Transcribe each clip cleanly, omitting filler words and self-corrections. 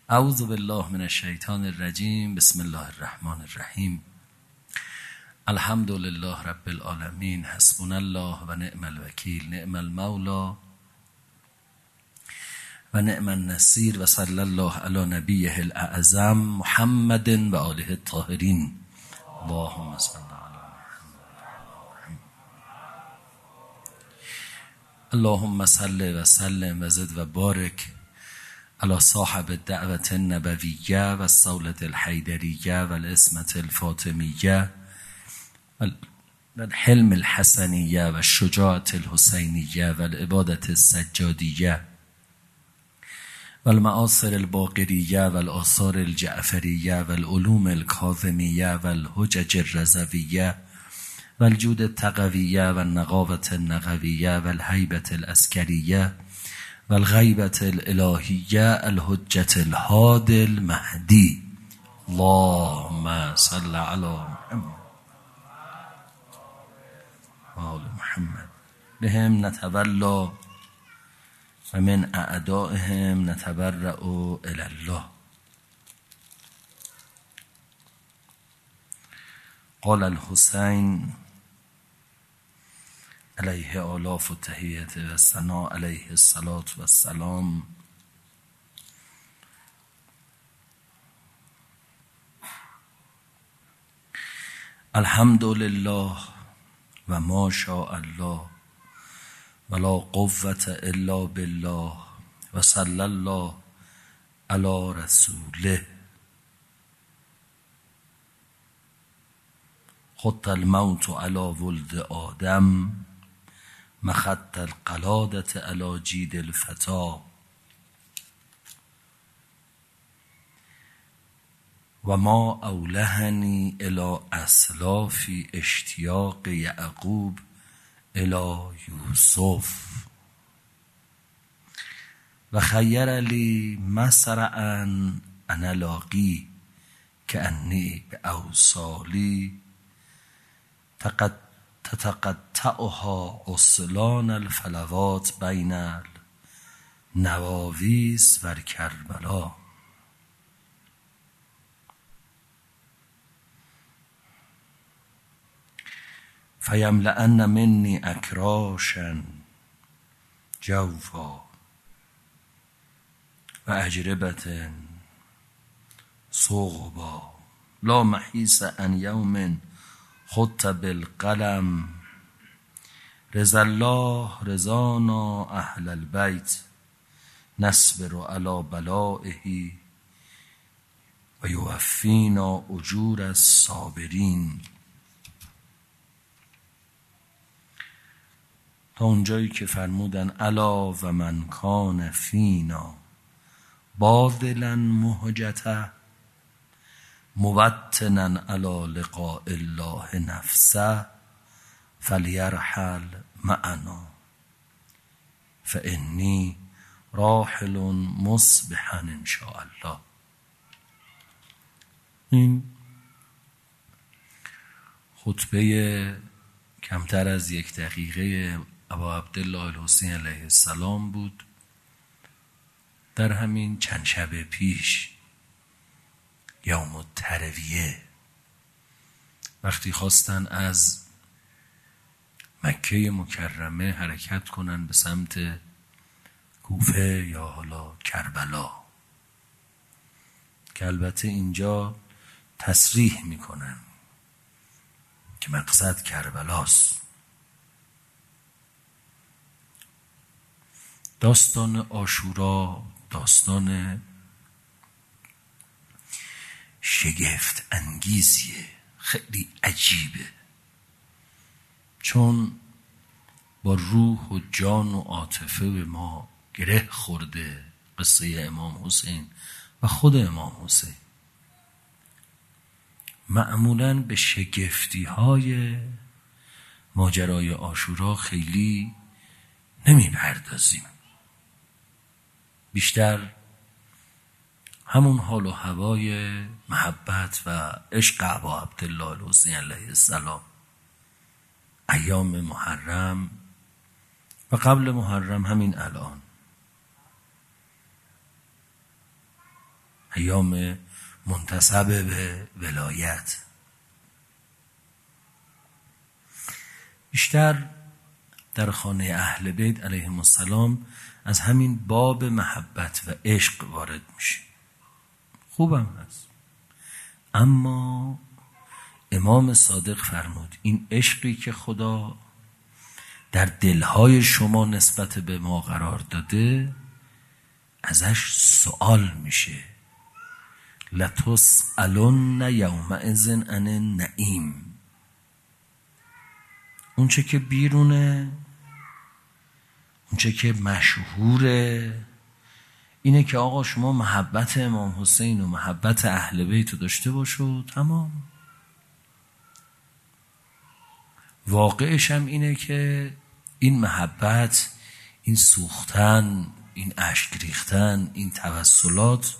اعوذ بالله من الشیطان الرجیم. بسم الله الرحمن الرحیم. الحمد لله رب العالمین. حسبنا الله و نعم الوکیل. نعم المولا و نعم النصیر. و صلی الله علی نبیه الاعظم محمد و آله الطاهرین. اللهم صل علی محمد. اللهم صل و سلم و زد و بارک علی صاحب الدعوة النبویه و الصولة الحیدریه و الاسمة الفاطمیه و الحلم الحسنیه و الشجاعة الحسینیه و العبادة السجادیه و المآثر الباقریه و الآثار الجعفریه و العلوم الکاظمیه و الحجج الرضویه و الجود التقویه و النقاوة النقویه و الهیبة العسکریه و الغیبة الالهیه الحجة الهادی المهدی. اللهم صل علی محمد و آل محمد. بهم نتولا و من اعدائهم نتبرأ الی الله. قال الحسین علیه آلاف و تحیت و ثنا علیه الصلاة و السلام: الحمد لله و ما شاء الله ولا قوة الا بالله و صلی الله علی رسوله. خط الموت علی ولد آدم مخط القلادة علی جید الفتا و ما اولهنی الی اسلافی اشتیاق یعقوب الی یوسف و خیر لی مسرعا انا لاقی کانی باوصالی تتقطعها عسلان الفلوات بین النواویس و کربلا. فیملأن منی اکراشا جوفا و اجربة صغبا لا محیص عن یوم خط بالقلم. رضا الله رضانا اهل البیت نصبر علی بلائه و یوفینا اجور الصابرین. تا اونجایی که فرمودن الا و من کان فینا باذلا مهجته موطنا علی لقاء الله نفسه فلیرحل معنا فانی راحل مصبحا ان شاء الله. این خطبه کمتر از 1 دقیقه ابا عبدالله الحسین علیه السلام بود در همین چند شب پیش، یوم الترویه، وقتی خواستن از مکه مکرمه حرکت کنن به سمت کوفه یا حالا کربلا، که البته اینجا تصریح میکنن که مقصد کربلاست. داستان عاشورا داستان شگفت انگیزیه، خیلی عجیبه، چون با روح و جان و عاطفه به ما گره خورده قصه امام حسین و خود امام حسین. معمولاً به شگفتی های ماجرای عاشورا خیلی نمی پردازیم، بیشتر همون حال و هوای محبت و عشق ابا عبدالله الحسین علیه السلام، ایام محرم و قبل محرم، همین الان ایام منتسب به ولایت. بیشتر در خانه اهل بیت علیهم السلام از همین باب محبت و عشق وارد میشه. خوبم هست، اما امام صادق فرمود این عشقی که خدا در دلهای شما نسبت به ما قرار داده ازش سوال میشه. لتسألن یومئذ عن النعیم. اونچه که بیرونه، اونچه که مشهوره اینه که آقا شما محبت امام حسین و محبت اهل بیت رو داشته باشو، تمام. واقعش هم اینه که این محبت، این سوختن، این اشک ریختن، این توسلات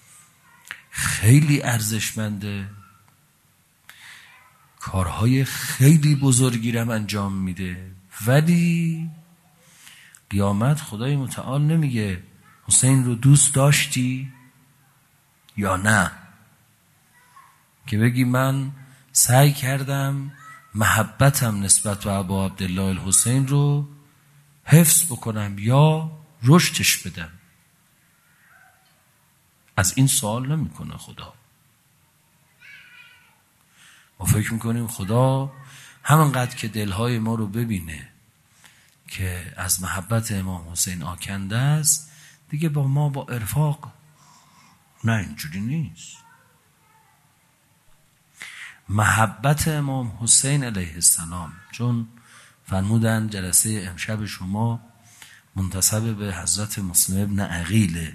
خیلی ارزشمنده، کارهای خیلی بزرگی رو انجام میده، ولی قیامت خدای متعال نمیگه حسین رو دوست داشتی یا نه، که بگی من سعی کردم محبتم نسبت به ابا عبدالله الحسین رو حفظ بکنم یا رشدش بدم. از این سوال نمیکنه خدا. ما فکر میکنیم خدا همانقدر که دلهای ما رو ببینه که از محبت امام حسین آکنده است دیگه با ما با ارفاق. نه، اینجوری نیست. محبت امام حسین علیه السلام، چون فرمودن جلسه امشب شما منتسب به حضرت مسلم ابن عقیله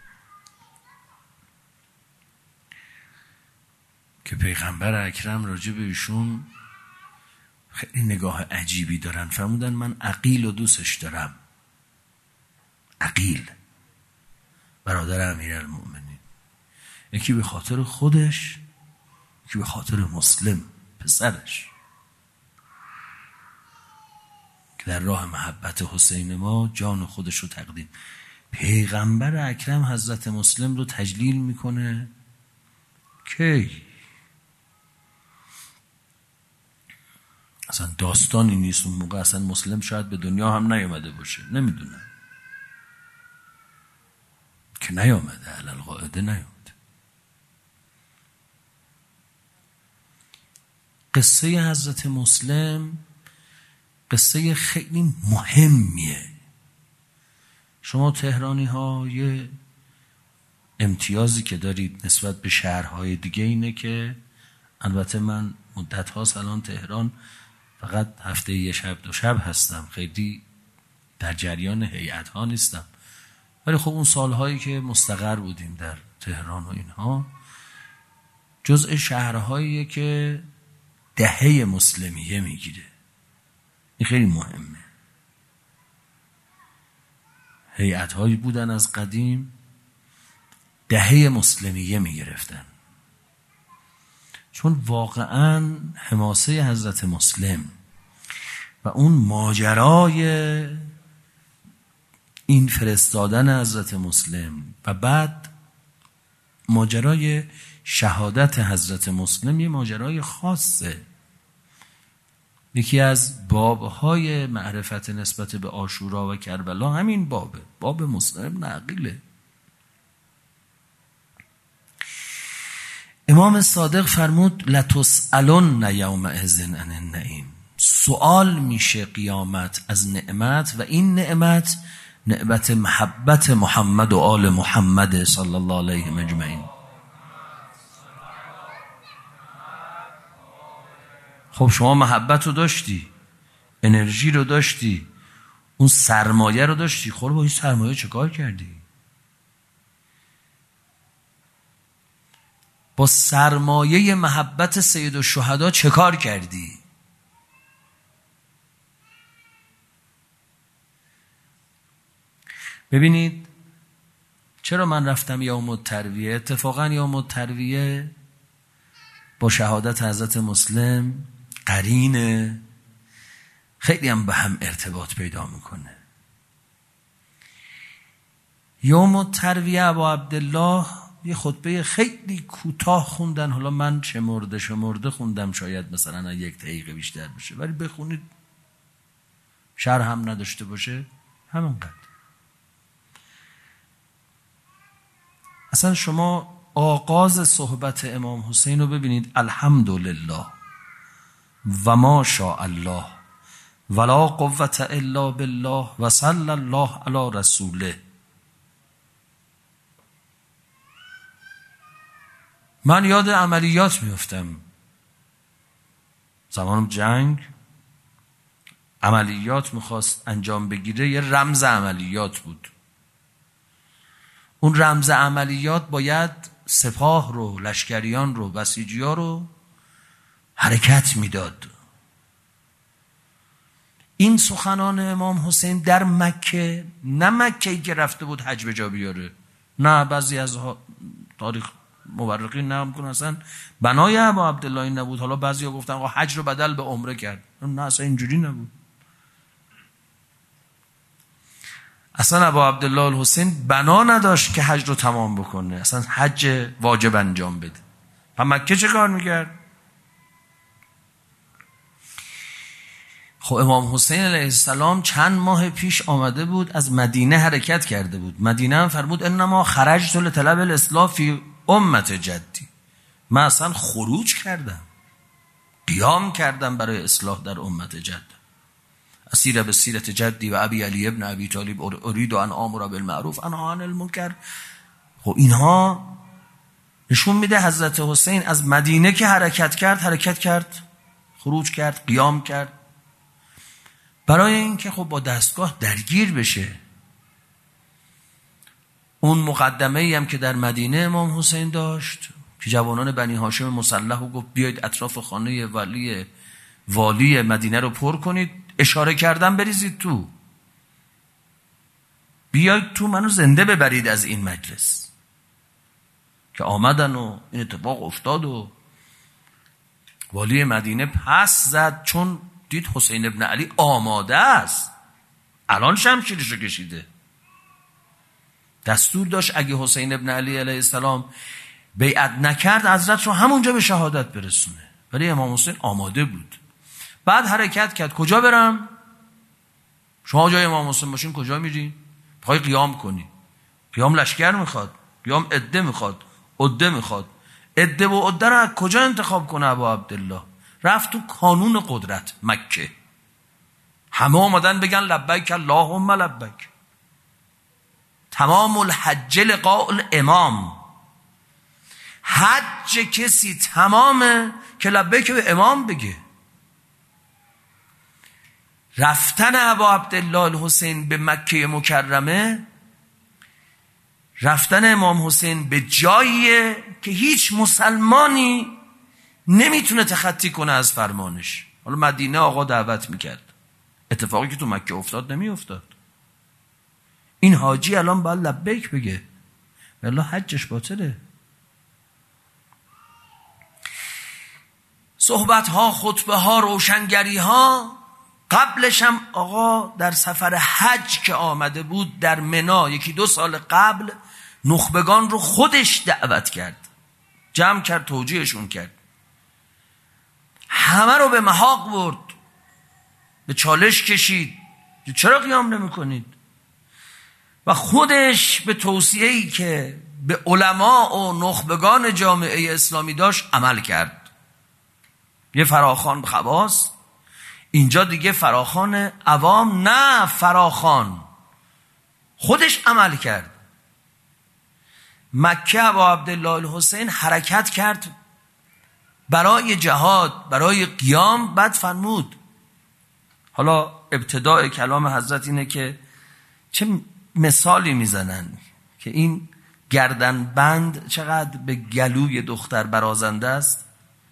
که پیغمبر اکرم راجع به ایشون خیلی نگاه عجیبی دارن. فرمودن من عقیل و دوستش دارم. عقیل برادر امیرالمؤمنین، یکی به خاطر خودش، یکی به خاطر مسلم پسرش که در راه محبت حسین ما جان خودش رو تقدیم. پیغمبر اکرم حضرت مسلم رو تجلیل میکنه کی؟ اصلا داستانی نیست. اون موقع اصلا مسلم شاید به دنیا هم نیامده باشه، نمیدونم که نیامده، علل قاعده نیامده. قصه حضرت مسلم قصه خیلی مهمیه. شما تهرانی ها یه امتیازی که دارید نسبت به شهرهای دیگه اینه که، البته من مدت هاست الان تهران فقط هفته یه شب دو شب هستم، خیلی در جریان هیئت ها نیستم، ولی خب اون سالهایی که مستقر بودیم در تهران و اینها جزء شهرهاییه که دهه مسلمیه میگیره. این خیلی مهمه. هیئت هایی بودن از قدیم دهه مسلمیه میگرفتن، چون واقعا حماسه حضرت مسلم و اون ماجرای این فرستادن حضرت مسلم و بعد ماجرای شهادت حضرت مسلم یه ماجرای خاصه. یکی از بابهای معرفت نسبت به عاشورا و کربلا همین بابه، باب مسلم ابن عقیله. امام صادق فرمود لتسألن یومئذ عن النعیم. سوال میشه قیامت از نعمت، و این نعمت نعمت محبت محمد و آل محمد صلی الله علیه اجمعین. خب شما محبت رو داشتی، انرژی رو داشتی، اون سرمایه رو داشتی، خب با این سرمایه چه کار کردی؟ با سرمایه محبت سید الشهدا چه کار کردی؟ ببینید چرا من رفتم یوم الترویه. اتفاقا یوم الترویه با شهادت حضرت مسلم قرینه، خیلی هم به هم ارتباط پیدا میکنه. یوم الترویه ابا عبدالله یه خطبه خیلی کوتاه خوندن. حالا من شمرده خوندم، شاید مثلا 1 دقیقه بیشتر بشه، ولی بخونید شرح هم نداشته باشه همینقدر. اصلا شما آغاز صحبت امام حسین رو ببینید: الحمدلله و ما شاء الله ولا قوة الا بالله و صلی الله علی رسوله. من یاد عملیات میفتم. زمان جنگ عملیات میخواست انجام بگیره، یه رمز عملیات بود. اون رمز عملیات باید سپاه رو، لشکریان رو، بسیجی‌ها رو حرکت میداد. این سخنان امام حسین در مکه، نه مکه‌ای که رفته بود حج به جا بیاره، نه بعضی از تاریخ مورخین نقل میکنن اصلا بنای ابا عبدالله این نبود. حالا بعضیا گفتن آقا حج رو بدل به عمره کرد، نه اصلا اینجوری نبود. اصلا ابا عبدالله الحسین بنا نداشت که حج رو تمام بکنه، اصلا حج واجب انجام بده. و مکه چه کار میکرد؟ خب امام حسین علیه السلام چند ماه پیش آمده بود، از مدینه حرکت کرده بود. مدینه هم فرمود انما خرجت لطلب الاصلاح فی امت جدی. من اصلا خروج کردم، قیام کردم برای اصلاح در امت جد. اسیر به سیرت جدی و ابی علی ابن ابی طالب ارید ان آمر بالمعروف انها عن المنکر. خب اینها نشون میده حضرت حسین از مدینه که حرکت کرد، خروج کرد، قیام کرد، برای اینکه خب با دستگاه درگیر بشه. اون مقدمه ای هم که در مدینه امام حسین داشت که جوانان بنی هاشم مسلح و گفت بیاید اطراف خانه والی مدینه رو پر کنید، اشاره کردن بریزید تو، بیاید تو، منو زنده ببرید از این مجلس. که آمدن و این اتفاق افتاد و والی مدینه پس زد، چون دید حسین ابن علی آماده است، الان شمشیرشو کشیده. دستور داشت اگه حسین ابن علی علیه السلام بیعت نکرد حضرت رو همونجا به شهادت برسونه، ولی امام حسین آماده بود. بعد حرکت کرد. کجا برم؟ شما جای امام حسین باشین کجا میرین؟ بخوای قیام کنی، قیام لشکر میخواد، قیام عده میخواد، عده میخواد. عده و عده رو از کجا انتخاب کنه ابا عبدالله؟ رفت تو کانون قدرت مکه، همه آمدن بگن لبیک اللهم لبیک. تمام الحج لقاء الامام. حج کسی تمامه که لبیک به امام بگه. رفتن ابا عبدالله الحسین به مکه مکرمه، رفتن امام حسین به جاییه که هیچ مسلمانی نمیتونه تخطی کنه از فرمانش. حالا مدینه آقا دعوت میکرد، اتفاقی که تو مکه افتاد نمیافتاد. این حاجی الان باید لبیک بگه، والله حجش باطله. صحبت ها، خطبه ها، روشنگری ها. قبلش هم آقا در سفر حج که آمده بود در منا 1-2 سال قبل نخبگان رو خودش دعوت کرد، جمع کرد، توجیهشون کرد، همه رو به محاق برد، به چالش کشید چرا قیام نمی کنید؟ و خودش به توصیه‌ای که به علما و نخبگان جامعه اسلامی داشت عمل کرد. یه فراخوان خواص، اینجا دیگه فراخوان عوام نه، فراخوان خودش عمل کرد. مکه ابا عبدالله الحسین حرکت کرد برای جهاد، برای قیام. بعد فرمود، حالا ابتداء کلام حضرت اینه که چه مثالی میزنن که این گردنبند چقدر به گلوی دختر برازنده است.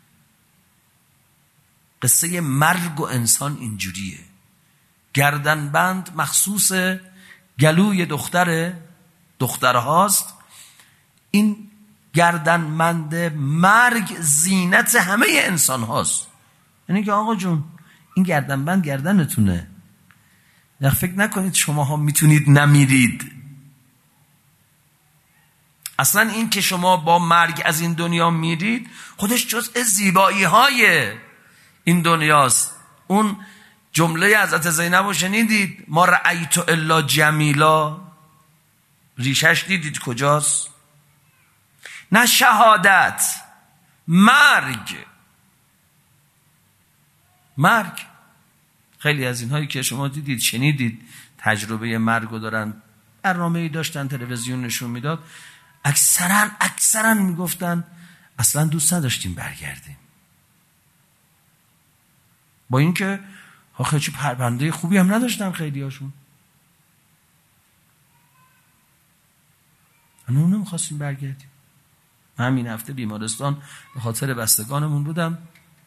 قصه مرگ و انسان اینجوریه. گردنبند مخصوص گلوی دخترهاست. این گردنبند مرگ زینت همه انسان هاست. یعنی که آقا جون این گردنبند گردنتونه، فکر نکنید شما ها میتونید نمیرید. اصلا این که شما با مرگ از این دنیا میرید خودش جزء زیبایی های این دنیاست. اون جمله حضرت زینب رو شنیدید؟ ما رأیت الا جمیلا، ریشش دیدید کجاست؟ نه شهادت، مرگ. خیلی از اینهایی که شما دیدید شنیدید تجربه مرگ رو دارن، برنامه‌ای داشتن تلویزیون نشون میداد، اکثرا میگفتن اصلا دوست نداشتیم برگردیم. با اینکه آخه چه پرونده خوبی هم نداشتن خیلی هاشون. اون نمیخواستیم برگردیم. من همین هفته بیمارستان به خاطر بستگانمون بودم.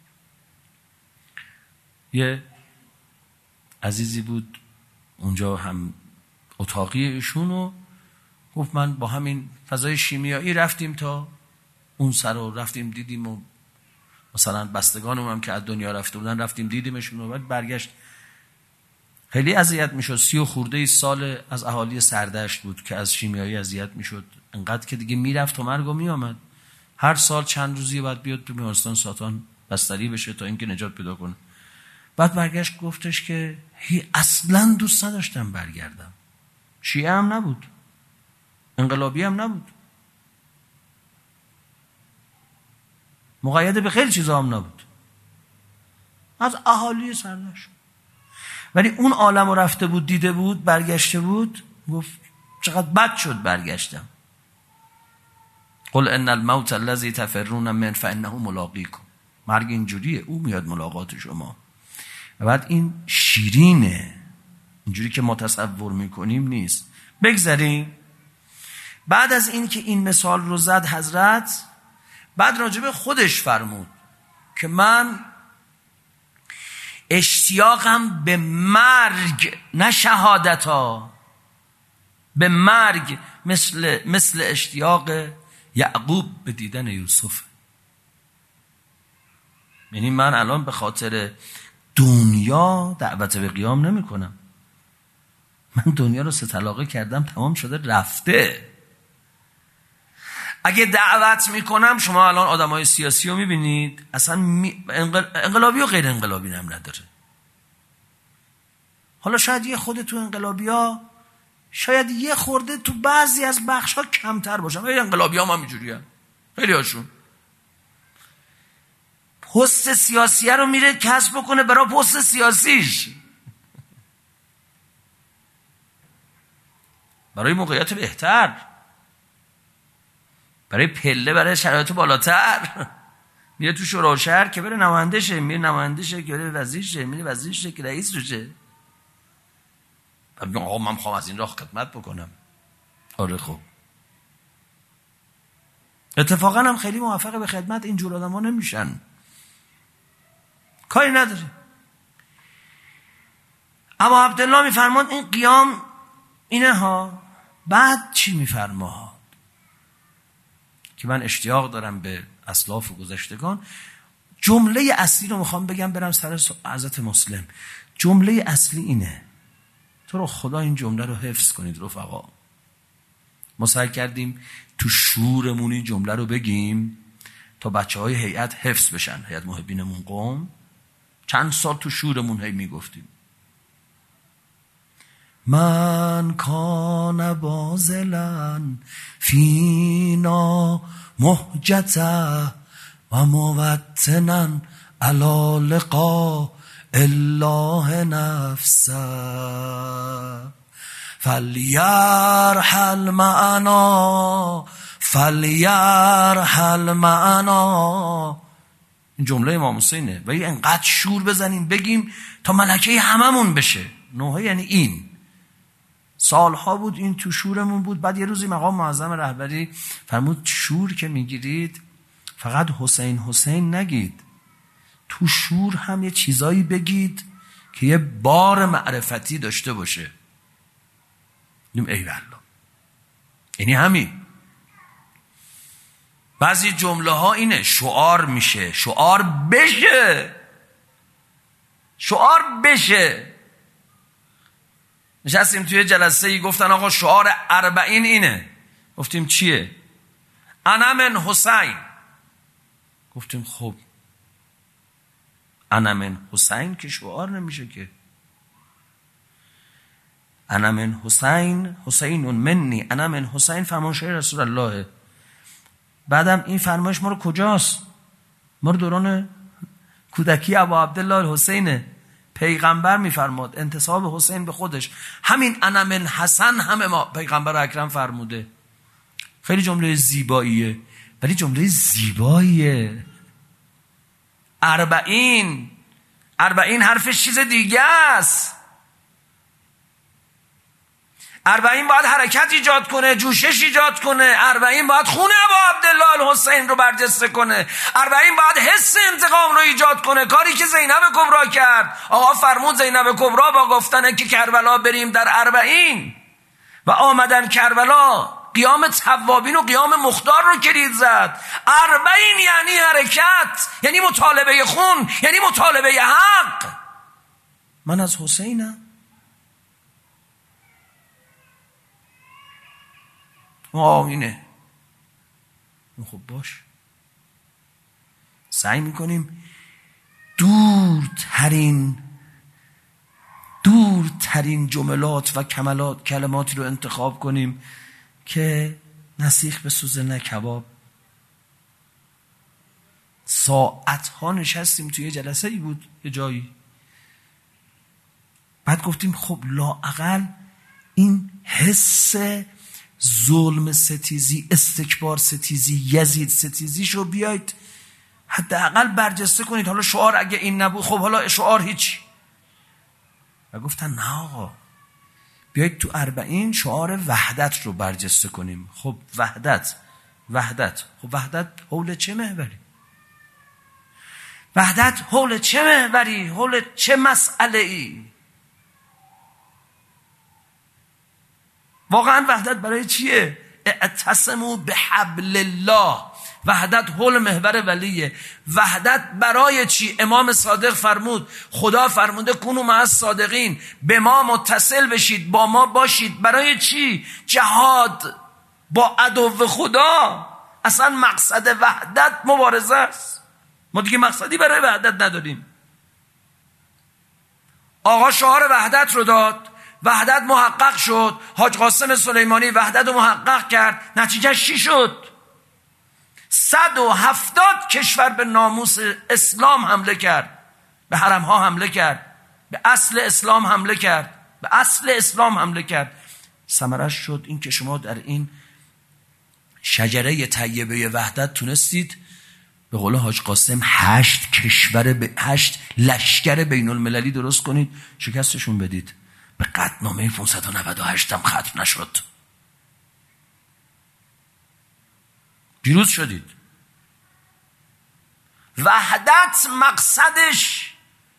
یه عزیزی بود اونجا هم اتاقی ایشون و گفت من با همین فضای شیمیایی رفتیم تا اون سر رو رفتیم دیدیم و مثلا بستگانم هم که از دنیا رفته بودن رفتیم دیدیمشون و بعد برگشت. خیلی اذیت میشد. 30 خورده سال از اهالی سردشت بود که از شیمیایی اذیت میشد، انقدر که دیگه میرفت و مرگ و میامد. هر سال چند روزی بعد بیاد تو بیمارستان ساتان بستری بشه تا اینکه نجات پیدا کنه. بعد برگشت گفتش که اصلا دوست نداشتم برگردم. شیعه هم نبود، انقلابی هم نبود، مقید به خیلی چیزا هم نبود، از اهالی سردشت. ولی اون عالم رو رفته بود، دیده بود، برگشته بود، گفت چقدر بد شد برگشتم. قل ان الموت الذی تفرون من فانه ملاقیکم. مرگ اینجوریه، او میاد ملاقات شما. و بعد این شیرینه، اینجوری که ما تصور میکنیم نیست. بگذاریم. بعد از این که این مثال رو زد حضرت، بعد راجب خودش فرمود که من اشتیاقم به مرگ، نه شهادتا، به مرگ مثل اشتیاق یعقوب به دیدن یوسف. یعنی من الان به خاطر دنیا دعوت به قیام نمی کنم. من دنیا رو 3 طلاقه کردم، تمام شده رفته. اگه دعوت میکنم، شما الان آدمای سیاسی رو میبینید، اصلا انقلابی و غیر انقلابی هم نداره. حالا شاید یه خورده تو انقلابی ها، شاید یه خورده تو بعضی از بخش ها کمتر باشن، ولی انقلابی ها هم اینجوری هم. خیلی هاشون پست سیاسیه رو میره کسب بکنه برای پست سیاسیش، برای موقعیت بهتر، برای پله، برای شرایط بالاتر. میره تو شورای شهر که بره نماینده شه، میره نماینده شه که بره وزیر شه، میره وزیر شه که رئیس شه. بعد میگم آقا من میخوام از این راه خدمت بکنم. آره خب. اتفاقا هم خیلی موفق به خدمت اینجور آدما نمیشن. کاری نداره. اما عبدالله میفرماد این قیام اینه ها. بعد چی میفرماد؟ که من اشتیاق دارم به اسلاف و گذشتگان. جمله اصلی رو میخوام بگم، برم سر حضرت مسلم. جمله اصلی اینه، تو رو خدا این جمله رو حفظ کنید رفقا. ما سعی کردیم تو شورمون این جمله رو بگیم تا بچهای هیئت حفظ بشن، هیئت محبینمون قوم. چند سال تو شورمون هی میگفتیم من کان بازلن فینا محجته و موطنن علی لقاء الله نفسه فلیرحل معنا فلیرحل معنا. این جمله امام حسینه. ولی انقدر شور بزنیم بگیم تا ملکه هممون بشه. نوحه یعنی این. سالها بود این تو شورمون بود. بعد یه روزی مقام معظم رهبری فرمود شور که میگیرید فقط حسین حسین نگید، تو شور هم یه چیزایی بگید که یه بار معرفتی داشته باشه. نیم ای والله. یعنی همین. بعضی جمله ها اینه شعار میشه، شعار بشه، شعار بشه. نشستیم توی جلسه ای گفتن آقا شعار 40 اینه. گفتیم چیه؟ انا من حسین. گفتیم خب انا من حسین که شعار نمیشه که. انا من حسین، حسین منی، انا من حسین فرمایش رسول الله. بعدم این فرمایش ما رو کجاست؟ ما رو دوران کودکی ابا عبدالله الحسینه. پیغمبر میفرماد انتساب حسین به خودش. همین انا من حسن همه ما پیغمبر اکرم فرموده. خیلی جمله زیباییه، ولی جمله زیباییه. 40 حرفش چیز دیگه است. 40 باید حرکت ایجاد کنه، جوشش ایجاد کنه. 40 باید خون ابا عبدالله الحسین رو برجسته کنه. 40 باید حس انتقام رو ایجاد کنه، کاری که زینب کبرا کرد. آقا فرمود زینب کبرا با گفتن که کربلا بریم در 40 و آمدن کربلا، قیام توابین و قیام مختار رو کلید زد. 40 یعنی حرکت، یعنی مطالبه خون، یعنی مطالبه حق. من از حسینم. آمینه. خب باش، سعی میکنیم دورترین جملات و کلماتی رو انتخاب کنیم که نسیخ بسوزه نه کباب. ساعتها نشستیم توی جلسه ای بود یه جایی، بعد گفتیم خب لااقل این حس ظلم ستیزی، استکبار ستیزی، یزید ستیزیش رو بیایید حداقل برجسته کنید. حالا شعار اگه این نبود، خب حالا شعار هیچ. و گفتن نه آقا، بیایید تو 40 شعار وحدت رو برجسته کنیم. خب وحدت. خب وحدت حول چه محوری؟ وحدت حول چه محوری؟ حول چه مسئله ای؟ واقعا وحدت برای چیه؟ اعتصموا بحبل الله. وحدت حول محور ولیه. وحدت برای چی؟ امام صادق فرمود، خدا فرموده کونوا مع الصادقین، به ما متصل بشید، با ما باشید. برای چی؟ جهاد با عدو خدا. اصلا مقصد وحدت مبارزه است. ما دیگه مقصدی برای وحدت نداریم. آقا شعار وحدت رو داد، وحدت محقق شد. حاج قاسم سلیمانی وحدت رو محقق کرد. نتیجه چی شد؟ 170 کشور به ناموس اسلام حمله کرد، به حرمها حمله کرد، به اصل اسلام حمله کرد. ثمرش شد این که شما در این شجره طیبه وحدت تونستید به قول حاج قاسم 8 لشکر بین المللی درست کنید، شکستشون بدید. به قطعنامه 598 هم ختم نشد. پیروز شدید. وحدت مقصدش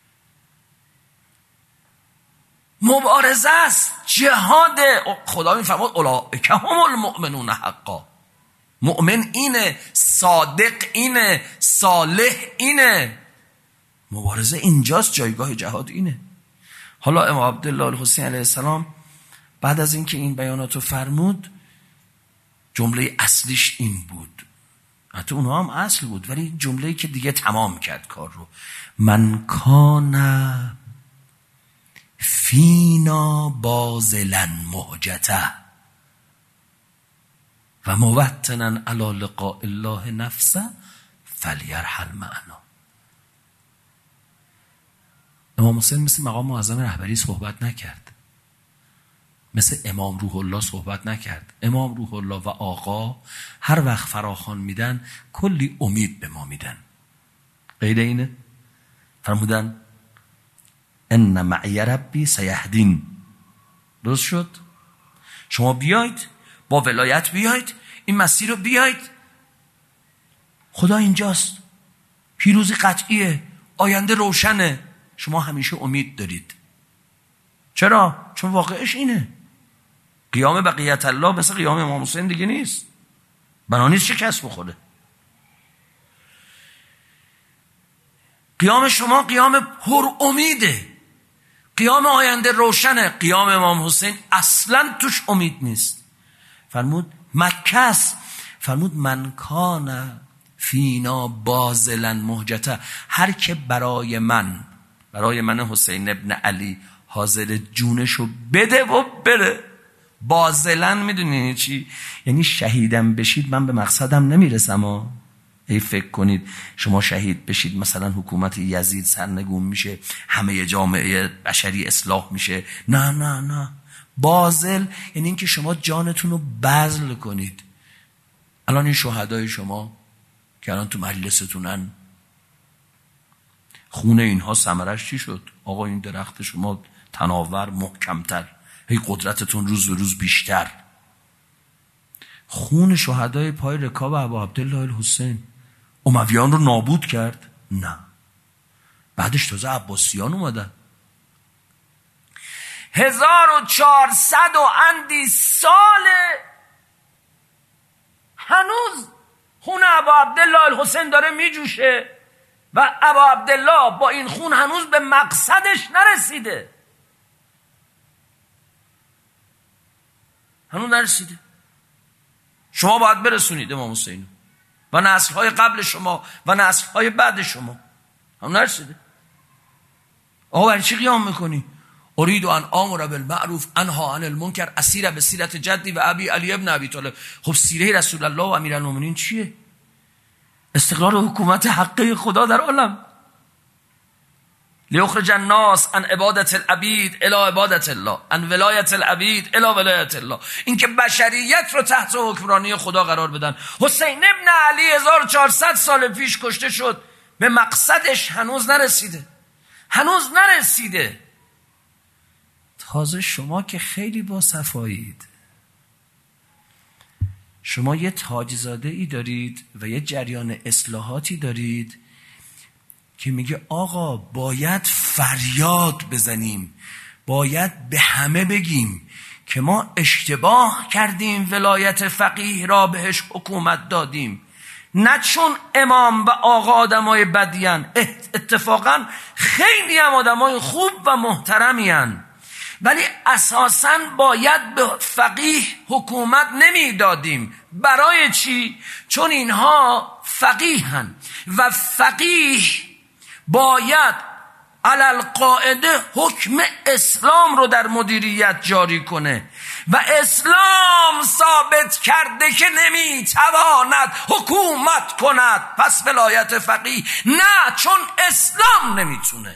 مبارزه است، جهاد. خدا میفرماد اولئک هم المؤمنون حقا. مؤمن اینه، صادق اینه، صالح اینه. مبارزه اینجاست، جایگاه جهاد اینه. حالا امام عبدالله الحسین علیه السلام بعد از اینکه این بیاناتو فرمود، جمله اصلیش این بود. حتی اونها هم اصل بود، ولی جمله‌ای که دیگه تمام کرد کار رو. من کان فینا باذلا مهجته و موطنا علی لقاء الله نفسه فلیرحل معنا. امام حسین مثل مقام معظم رهبری صحبت نکرد، مثل امام روح الله صحبت نکرد. امام روح الله و آقا هر وقت فراخوان میدن کلی امید به ما میدن. غیر اینه فرمودن ان معی ربی سیهدین. درست شد؟ شما بیاید با ولایت، بیاید این مسیر رو بیاید، خدا اینجاست، پیروزی قطعیه، آینده روشنه. شما همیشه امید دارید. چرا؟ چون واقعش اینه. قیام بقیت الله مثل قیام امام حسین دیگه نیست. بنا نیست شکست بخوره. قیام شما قیام پر امیده، قیام آینده روشنه. قیام امام حسین اصلا توش امید نیست. فرمود مکه است فرمود من کان فینا بازلا مهجته، هر که برای من حسین ابن علی حاضر جونشو بده و بره. بازلا میدونی چی؟ یعنی شهیدم بشید من به مقصدم نمیرسم. ای فکر کنید شما شهید بشید مثلا حکومت یزید سرنگون میشه، همه جامعه بشری اصلاح میشه. نه نه نه. بازل یعنی اینکه شما جانتون رو بذل کنید. الان این شهدای شما که الان تو مجلستونن، خون اینها ثمرش چی شد؟ آقا این درخت شما تناور محکمتر، هی قدرتتون روز به روز بیشتر. خون شهدای پای رکاب ابا عبدالله الحسین امویان رو نابود کرد؟ نه. بعدش تازه عباسیان اومدن. 1400 و اندی سال هنوز خون ابا عبدالله الحسین داره میجوشه و ابا عبدالله با این خون هنوز به مقصدش نرسیده. هنوز نرسیده. شما باید برسونید امام حسین و نسل‌های قبل شما و نسل‌های بعد شما. هم نرسیده. آقا برای چی قیام میکنی؟ اريد ان امر بالمعروف انها عن المنکر اسیر به سیرت جدی و ابی علی ابن ابی طالب. خب سیره رسول الله و امیرالمومنین چیه؟ استقرار حکومت حقه خدا در عالم. لیخرج الناس عن عبادت العبید الی عبادت الله، عن ولایت العبید الی ولایت الله. این که بشریت رو تحت حکمرانی خدا قرار بدن. حسین ابن علی 1400 سال پیش کشته شد، به مقصدش هنوز نرسیده. تازه شما که خیلی با صفایید، شما یه تاجزاده ای دارید و یه جریان اصلاحاتی دارید که میگه آقا باید فریاد بزنیم، باید به همه بگیم که ما اشتباه کردیم، ولایت فقیه را بهش حکومت دادیم. نه چون امام و آقا آدمای بدیان، اتفاقا خیلی هم آدمای خوب و محترمیان، ولی اساساً باید به فقیه حکومت نمیدادیم. برای چی؟ چون اینها فقیهن و فقیه باید علل قاعده حکم اسلام رو در مدیریت جاری کنه و اسلام ثابت کرده که نمیتواند حکومت کند، پس ولایت فقیه نه، چون اسلام نمیتونه.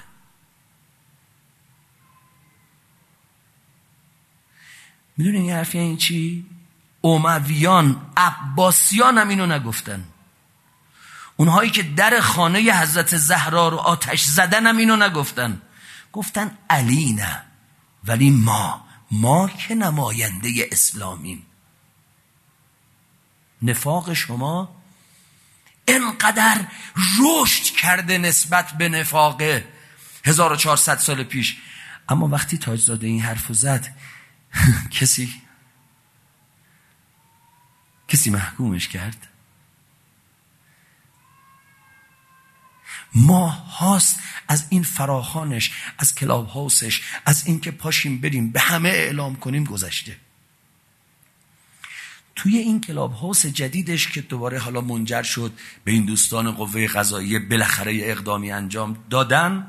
میدونین این حرفی این چی؟ امویان عباسیان هم اینو نگفتن. اونهایی که در خانه حضرت زهرا رو آتش زدن هم اینو نگفتن. گفتن علی نه، ولی ما که نماینده اسلامیم. نفاق شما انقدر رشد کرده نسبت به نفاق 1400 سال پیش. اما وقتی تاجزاده این حرفو زد کسی محکومش کرد؟ ماه هاست از این فراخانش، از کلاب هاوسش، از این که پاشیم بریم به همه اعلام کنیم گذشته. توی این کلاب هاوس جدیدش که دوباره حالا منجر شد به این دوستان قوه قضاییه بالاخره اقدامی انجام دادن،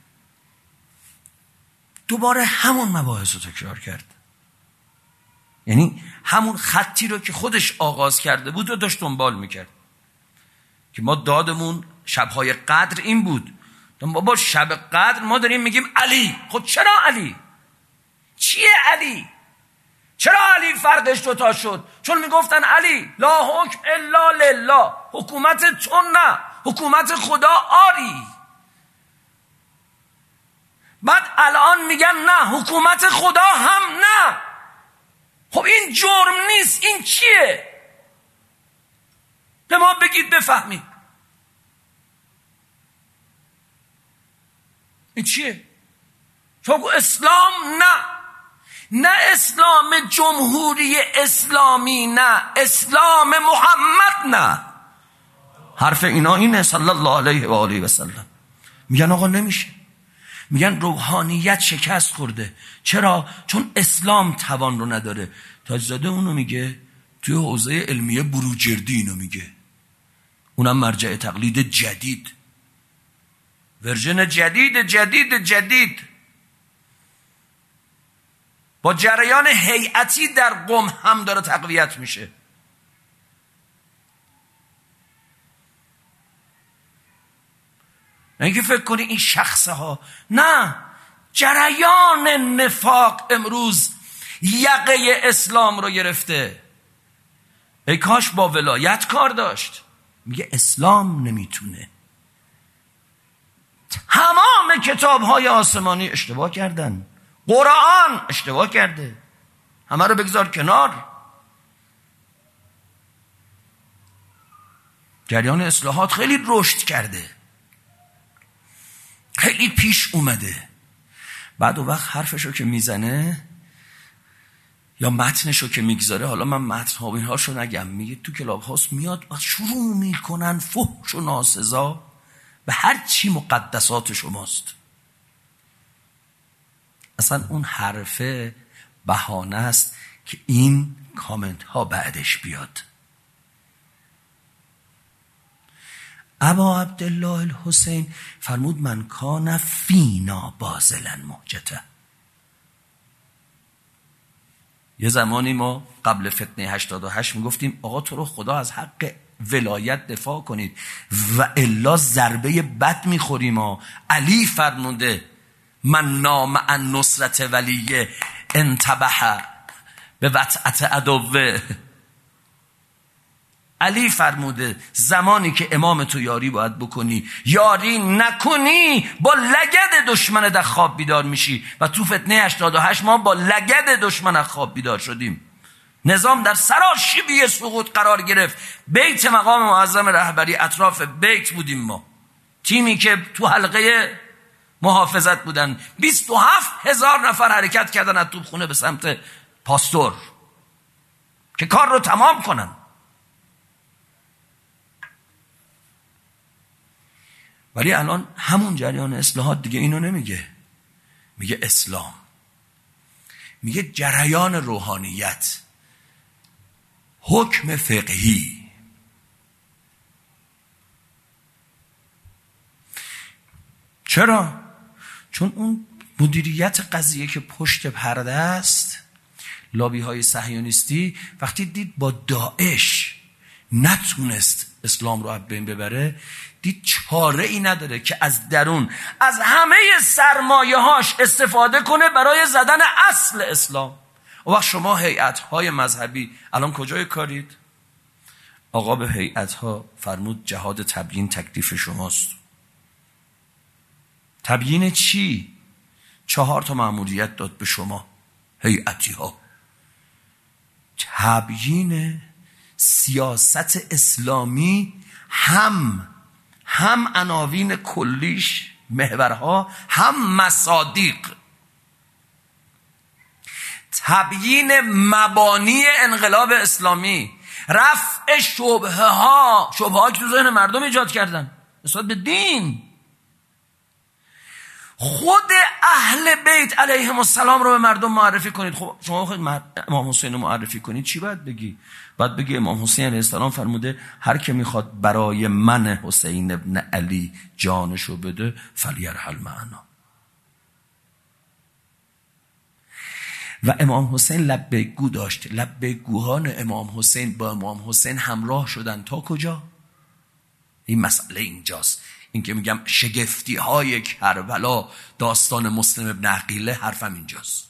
دوباره همون مباحث رو تکرار کرد. یعنی همون خطی رو که خودش آغاز کرده بود رو داشت دنبال میکرد که ما دادمون شبهای قدر این بود. بابا شب قدر ما داریم میگیم علی. خب چرا علی؟ چیه علی؟ چرا علی فرقش دوتا شد؟ چون میگفتن علی لا حکم الا لله، حکومت تو نه، حکومت خدا آری. بعد الان میگن نه، حکومت خدا هم نه. خب این جرم نیست، این چیه؟ به ما بگید بفهمید این چیه؟ چون اسلام نه اسلام جمهوری اسلامی، نه اسلام محمد، نه. حرف اینا اینه صلی الله علیه و آله و سلم. میگن آقا نمیشه، میگن روحانیت شکست خورده. چرا؟ چون اسلام توان رو نداره. تاجزاده اونو میگه توی حوزه علمیه بروجردی اینو میگه، اونم مرجع تقلید جدید، ورژن جدید با جریان هیئتی در قم هم داره تقویت میشه. نه اینکه فکر کنی این شخصه ها، نه، جریان نفاق امروز یقه اسلام رو گرفته. ای کاش با ولایت کار داشت. میگه اسلام نمیتونه. تمام کتاب‌های آسمانی اشتباه کردن، قرآن اشتباه کرده، همه رو بگذار کنار. جریان اصلاحات خیلی رشد کرده، خیلی پیش اومده. بعد و وقت حرفشو که میزنه یا متنشو که میگذاره، حالا من متن ها و اینهاشو نگم، میگه تو کلاب هاست میاد و شروع میکنن فحش و ناسزا به هر چی مقدسات شماست. اصلا اون حرفه بهانه است که این کامنت ها بعدش بیاد. ابا عبدالله الحسین فرمود من کان فینا بازلا محجته. یه زمانی ما قبل فتنه 88 میگفتیم آقا تو رو خدا از حق ولایت دفاع کنید و الا ضربه بد میخوریم ها. علی فرموده من نام عن نصرت ولیه انتبه به وطأت عدوه. علی فرموده زمانی که امام تو یاری باید بکنی، یاری نکنی با لگد دشمن در خواب بیدار میشی. و تو فتنه 88 ما با لگد دشمن از خواب بیدار شدیم. نظام در سراشیبی سقوط قرار گرفت. بیت مقام معظم رهبری، اطراف بیت بودیم ما، تیمی که تو حلقه محافظت بودن. 27,000 نفر حرکت کردن از توپخونه به سمت پاستور که کار رو تمام کنن. ولی الان همون جریان اصلاحات دیگه اینو نمیگه، میگه اسلام، میگه جریان روحانیت، حکم فقهی. چرا؟ چون اون مدیریت قضیه که پشت پرده است، لابی های صهیونیستی وقتی دید با داعش نتونست اسلام رو از بین ببره، دید چاره ای نداره که از درون از همه سرمایه هاش استفاده کنه برای زدن اصل اسلام. و وقت شما هیئت های مذهبی الان کجای کارید؟ آقا به هیئت ها فرمود جهاد تبیین تکلیف شماست. تبیین چی؟ 4 تا مأموریت داد به شما هیئتی ها. تبیین سیاست اسلامی، هم عناوین کلیش، محورها، هم مصادیق. تبیین مبانی انقلاب اسلامی، رفع شبهه ها که تو ذهن مردم ایجاد کردن نسبت به دین. خود اهل بیت علیهم السلام رو به مردم معرفی کنید. خب شما خود امام حسین رو معرفی کنید، چی باید بگی؟ باید بگی امام حسین علیه السلام فرموده هر که میخواد برای من حسین ابن علی جانشو بده فلیرحل معنا. و امام حسین لبیک گو داشت. لبیک گوهان امام حسین با امام حسین همراه شدن تا کجا؟ این مسئله اینجاست. این که میگم شگفتی های کربلا، داستان مسلم ابن عقیله، حرفم اینجاست.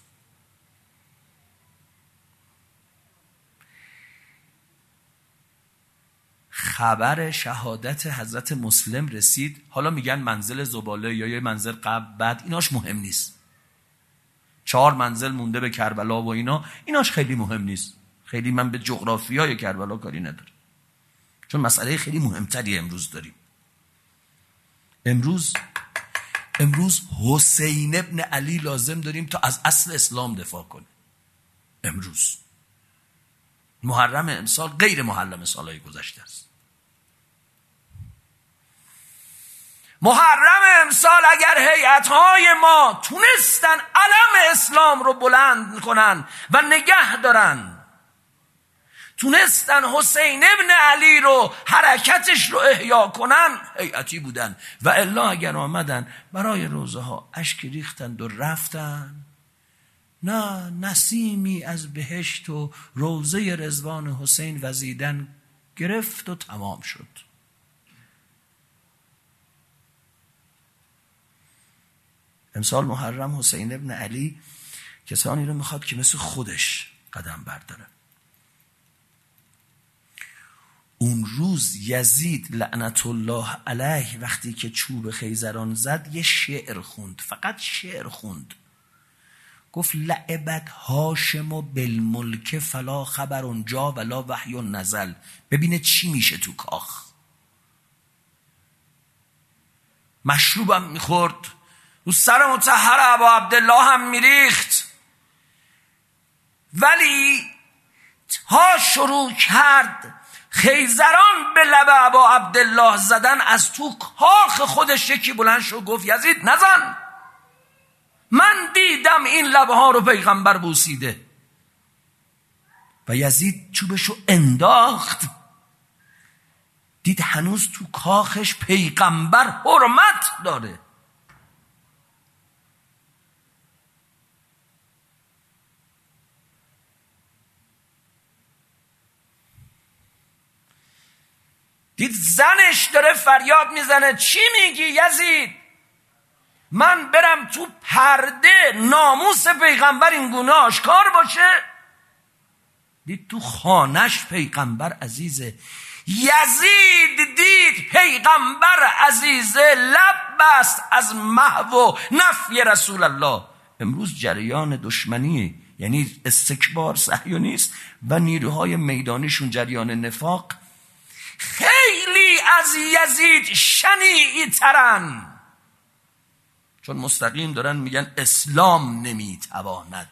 خبر شهادت حضرت مسلم رسید. حالا میگن منزل زباله یا یه منزل قبل بعد، ایناش مهم نیست. 4 منزل مونده به کربلا و ایناش خیلی مهم نیست. خیلی من به جغرافیای کربلا کاری ندارم، چون مسئله خیلی مهمتری امروز داریم. امروز حسین ابن علی لازم داریم تا از اصل اسلام دفاع کنه. امروز محرم امسال غیر محرم سالهای گذشته است. محرم امسال اگر هیئت‌های ما تونستن علم اسلام رو بلند کنن و نگه دارن، تونستن حسین ابن علی رو حرکتش رو احیا کنن هیئتی بودن، و الا اگر آمدن برای روزه ها اشک ریختند و رفتن، نه نسیمی از بهشت و روضه رضوان حسین وزیدن گرفت و تمام شد. امسال محرم حسین ابن علی کسانی رو میخواد که مثل خودش قدم برداره. اون روز یزید لعنت الله علیه وقتی که چوب خیزران زد یه شعر خوند، فقط شعر خوند. گفت لعبت هاشم بالملک فلا خبر جا ولا وحی نزل. ببینه چی میشه تو کاخ. مشروبم میخورد، رو سر مطهر ابا عبدالله هم میریخت، ولی تا شروع کرد خیزران به لب ابا عبدالله زدن، از تو کاخ خودش یکی بلند شد گفت یزید نزن، من دیدم این لبه ها رو پیغمبر بوسیده. و یزید چوبشو انداخت، دید هنوز تو کاخش پیغمبر حرمت داره. دید زنش داره فریاد میزنه چی میگی یزید؟ من برم تو پرده ناموس پیغمبر این گونه آشکار باشه؟ دید تو خانش پیغمبر عزیزه. یزید دید پیغمبر عزیزه لب بست از محو و نفی رسول الله. امروز جریان دشمنی، یعنی استکبار صهیونیست و نیروهای میدانیشون جریان نفاق، خیلی از یزید شنیعی ترن، چون مستقیم دارن میگن اسلام نمیتواند.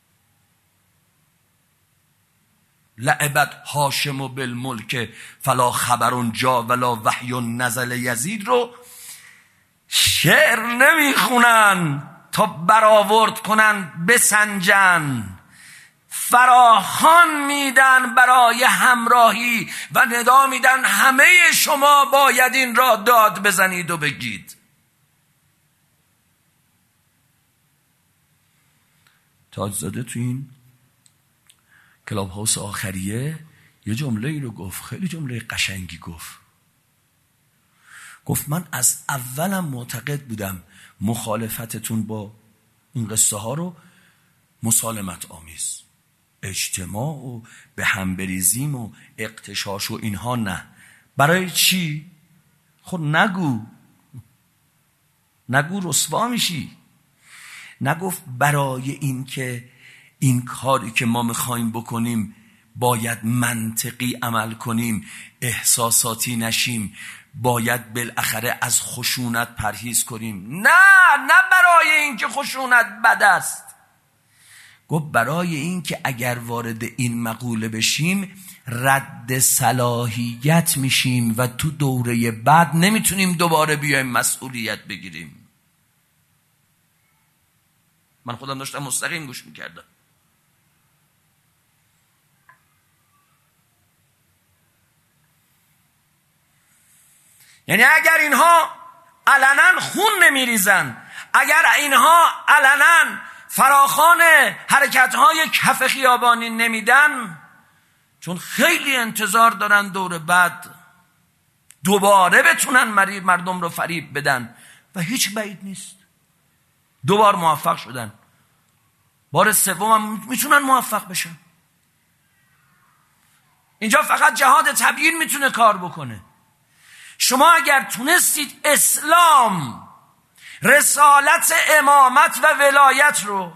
لعبت هاشم بالملک فلا خبر جا ولا وحی نزل. یزید رو شعر نمیخونن تا برآورد کنن بسنجن، فراخوان میدن برای همراهی و ندا میدن همه شما باید این را داد بزنید و بگید. تاجزاده تو این کلاب هاوس آخریه یه جمله ای رو گفت، خیلی جمله قشنگی گفت من از اولم معتقد بودم مخالفتتون با این قصه ها رو مسالمت آمیز، اجتماع و به هم بریزیم و اقتشاش و اینها نه. برای چی؟ خود نگو رسوا میشی. نگفت برای این که این کاری که ما میخوایم بکنیم باید منطقی عمل کنیم، احساساتی نشیم، باید بالاخره از خشونت پرهیز کنیم. نه برای این که خشونت بد است. گفت برای این که اگر وارد این مقوله بشیم رد صلاحیت میشیم و تو دوره بعد نمیتونیم دوباره بیایم مسئولیت بگیریم. من خودم داشتم مستقیم گوش میکردم. یعنی اگر اینها علنا خون نمیریزن، اگر اینها علنا فراخوان حرکت‌های کف خیابانی نمیدن، چون خیلی انتظار دارن دور بعد دوباره بتونن مردم رو فریب بدن و هیچ بعید نیست. دوبار موفق شدن، بار سوم هم میتونن موفق بشن. اینجا فقط جهاد تبیین میتونه کار بکنه. شما اگر تونستید اسلام، رسالت امامت و ولایت رو،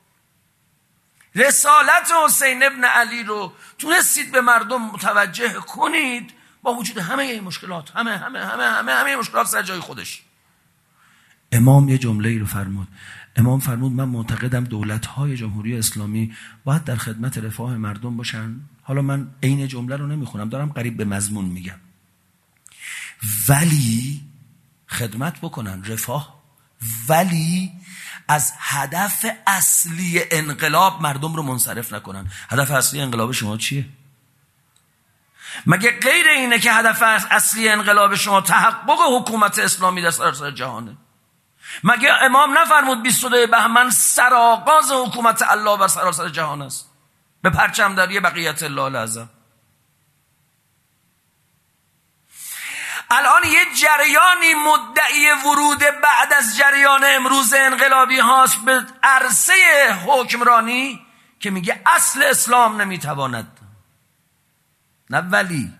رسالت حسین ابن علی رو تونستید به مردم متوجه کنید، با وجود همه این مشکلات، همه مشکلات سر جای خودش. امام یه جمله رو فرمود. امام فرمود من معتقدم دولت‌های جمهوری اسلامی باید در خدمت رفاه مردم باشن. حالا من عین جمله رو نمیخونم، دارم قریب به مضمون میگم، ولی خدمت بکنن، رفاه، ولی از هدف اصلی انقلاب مردم رو منصرف نکنن. هدف اصلی انقلاب شما چیه؟ مگه غیر اینه که هدف اصلی انقلاب شما تحقق حکومت اسلامی در سراسر جهانه؟ مگه امام نفرمود 22 بهمن سرآغاز حکومت الله بر سراسر جهان است به پرچم‌داری بقیت الله الاعظم؟ الان یه جریانی مدعی ورود بعد از جریان امروز انقلابی هاست به عرصه حکمرانی که میگه اصل اسلام نمیتواند، نه ولی.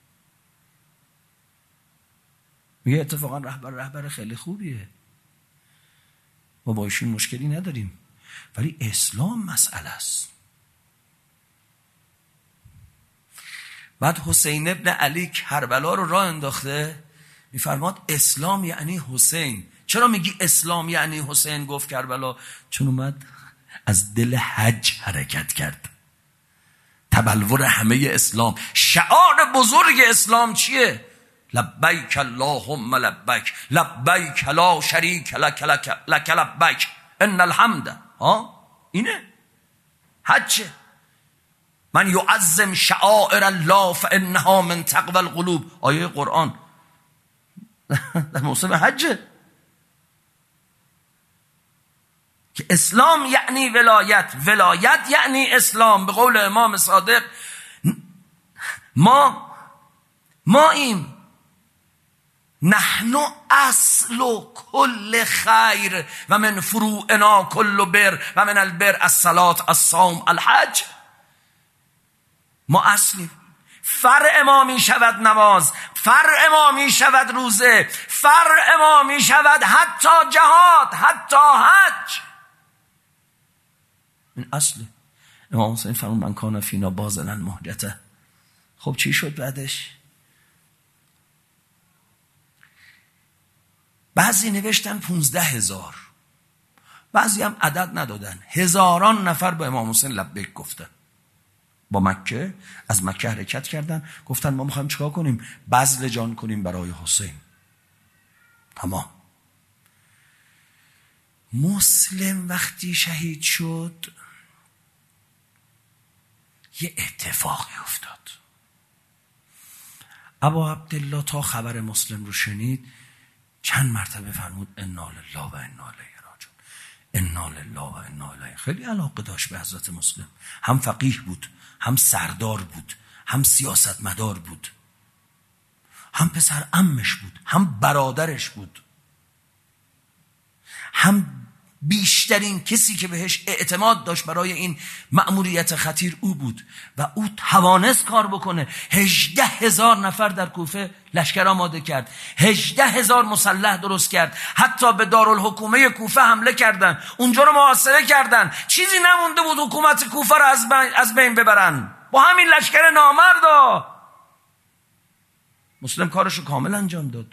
میگه اتفاقا رهبر خیلی خوبیه، ما با ایشون مشکلی نداریم، ولی اسلام مسئله است. بعد حسین ابن علی کربلا رو راه انداخته، میفرماد اسلام یعنی حسین. چرا میگی اسلام یعنی حسین؟ گفت کربلا چون اومد از دل حج حرکت کرد، تبلور همه اسلام. شعار بزرگ اسلام چیه؟ لبیک اللهم لبیک لبیک لا شریک لک لبیک ان الحمد. اینه حجه. من یعظم شعائر الله فانها من تقوی القلوب. آیه قرآن در موسم حجه که اسلام یعنی ولایت، ولایت یعنی اسلام. به قول امام صادق ماییم نحن اصل کل خیر و من فروعنا کل بر و من البر الصلاة الصوم الحج. ما اصلی. فرع ما می شود نماز، فرع ما می شود روزه، فرع ما می شود حتی جهاد، حتی حج. این اصله. امام حسین فرمود من کان فینا باذلا مهجته. خب چی شد بعدش؟ بعضی نوشتن 15,000، بعضی هم عدد ندادن. هزاران نفر با امام حسین لبیک گفتن. با مکه، از مکه حرکت کردن، گفتن ما میخوایم چیکار کنیم؟ بذل جان کنیم برای حسین. تمام. مسلم وقتی شهید شد یه اتفاقی افتاد. ابا عبدالله تا خبر مسلم رو شنید چند مرتبه فرمود انا لله و انا الیه راجعون، انا لله و انا الیه. خیلی علاقه داشت به حضرت مسلم. هم فقیه بود، هم سردار بود، هم سیاستمدار بود، هم پسر عمش بود، هم برادرش بود، هم بیشترین کسی که بهش اعتماد داشت برای این مأموریت خطیر او بود و او توانست کار بکنه. 18,000 نفر در کوفه لشکر آماده کرد، 18,000 مسلح درست کرد، حتی به دارالحکومه کوفه حمله کردن، اونجا رو محاصره کردن. چیزی نمونده بود حکومت کوفه رو از بین ببرن با همین لشکر نامردا. مسلم کارشو کامل انجام داد.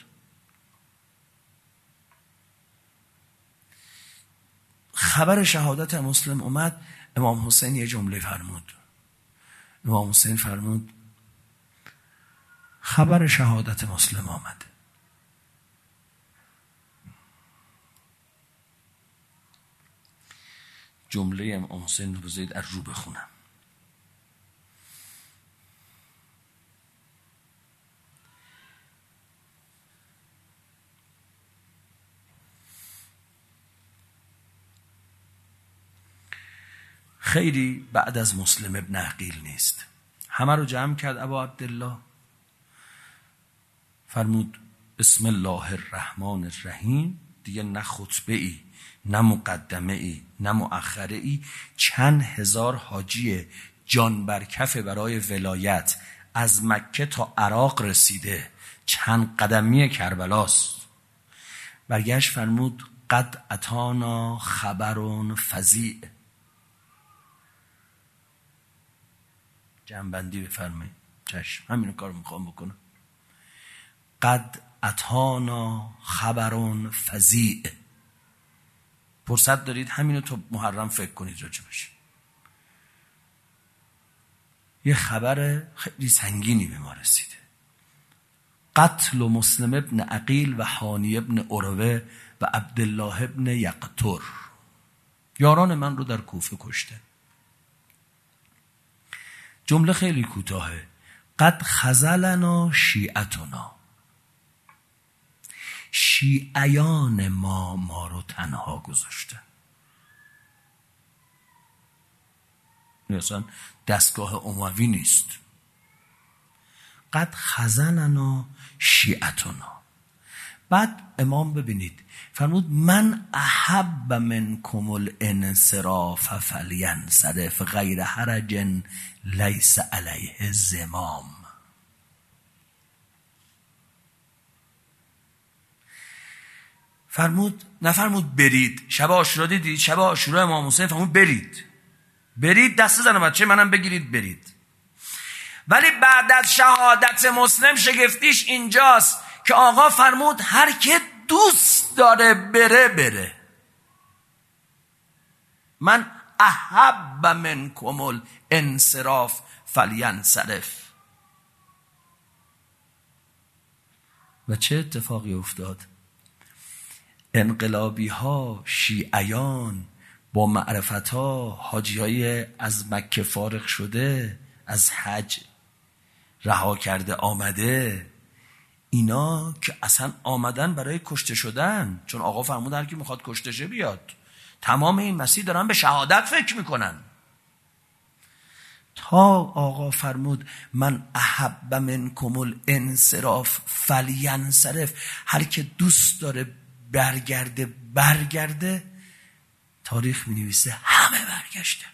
خبر شهادت مسلم اومد، امام حسین یه جمله فرمود. امام حسین فرمود خبر شهادت مسلم آمد. جمله امام حسین رو بذارید از رو بخونم. خیلی بعد از مسلم ابن عقیل نیست. همه رو جمع کرد ابا عبدالله، فرمود بسم الله الرحمن الرحیم. دیگه نه خطبه ای، نه مقدمه ای، نه مؤخره ای. چند هزار حاجی جان برکف برای ولایت از مکه تا عراق رسیده، چند قدمی کربلاست. برگشت فرمود قد اتانا خبرون فزیع. جنبندی بفرمایید. چشم، همین کار میخوام بکنم. قد اتانا خبرون فزیع. فرصت دارید همینو تو محرم فکر کنید راجبش. یه خبر خیلی سنگینی به ما رسیده. قتل مسلم ابن عقیل و حانی ابن عروه و عبدالله ابن یقطر. یاران من رو در کوفه کشته. جمله خیلی کوتاهه. قد خذلنا شیعتنا، شیعیان ما رو تنها گذاشتن. این اصلا دستگاه اموی نیست. قد خذلنا شیعتنا. بعد امام ببینید فرمود من احب منکم الانصراف فلینصرف غیر حرج لیس علیه زمام. فرمود نفرمود برید. شب عاشورا دیدید؟ شب عاشورا امام حسین فرمود برید دست زن بچه منم بگیرید برید. ولی بعد از شهادت مسلم شگفتیش اینجاست که آقا فرمود هر که دوست داره بره. من احب منکم الانصراف فلینصرف. و چه اتفاقی افتاد؟ انقلابی ها، شیعیان با معرفت ها، حاجی های از مکه فارغ شده، از حج رها کرده آمده، اینا که اصلا آمدن برای کشته شدن، چون آقا فرمود هر کی میخواد کشته شه بیاد. تمام این مسیر دارن به شهادت فکر میکنن. تا آقا فرمود من احب منکم الانصراف فلینصرف، هر که دوست داره برگرده. تاریخ می نویسه همه برگشتن.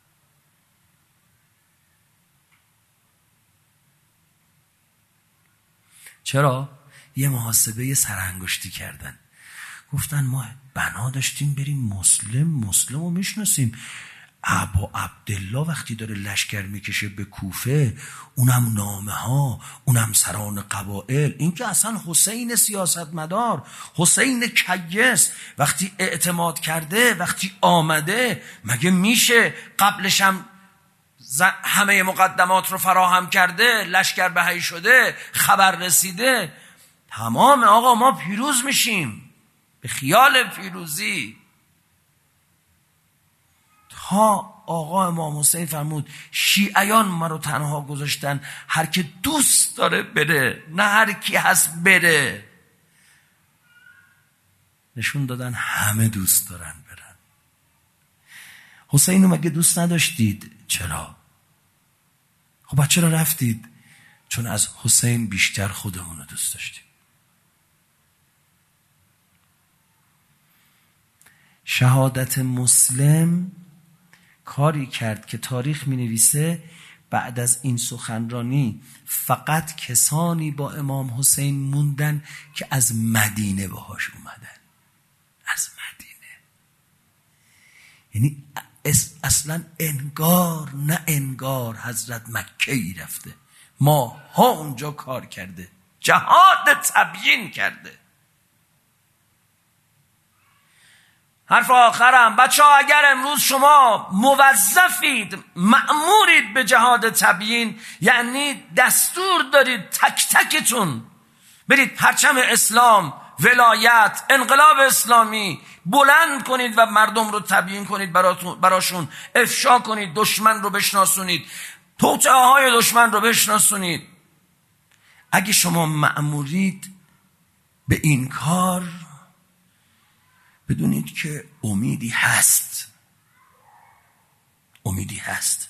چرا؟ یه محاسبه سرانگشتی کردن. گفتن ما بنا داشتیم بریم مسلم رو میشناسیم. ابا عبدالله وقتی داره لشکر میکشه به کوفه، اونم نامه ها، اونم سران قبائل، این که اصلا حسین سیاستمدار، حسین کیس وقتی اعتماد کرده، وقتی آمده، مگه میشه قبلش هم همه مقدمات رو فراهم کرده، لشکر بهایی شده، خبر رسیده، تمام آقا ما پیروز میشیم به خیال پیروزی. تا آقا امام حسین فرمود شیعیان ما رو تنها گذاشتن، هر که دوست داره بره، نه هر کی هست بره. نشون دادن همه دوست دارن برن. حسین رو مگه دوست نداشتید؟ چرا؟ خب چرا رفتید؟ چون از حسین بیشتر خودمون رو دوست داشتیم. شهادت مسلم کاری کرد که تاریخ می نویسه بعد از این سخنرانی فقط کسانی با امام حسین موندن که از مدینه باهاش اومدن. از مدینه. یعنی اصلا انگار نه انگار حضرت مکه‌ای رفته، ما ها اونجا کار کرده، جهاد تبیین کرده. حرف آخرم بچه ها، اگر امروز شما موظفید، مأمورید به جهاد تبیین، یعنی دستور دارید تک تکتون برید پرچم اسلام، ولایت، انقلاب اسلامی بلند کنید و مردم رو تبیین کنید، براشون افشا کنید، دشمن رو بشناسونید، توطئه های دشمن رو بشناسونید. اگه شما مأمورید به این کار، بدونید که امیدی هست. امیدی هست.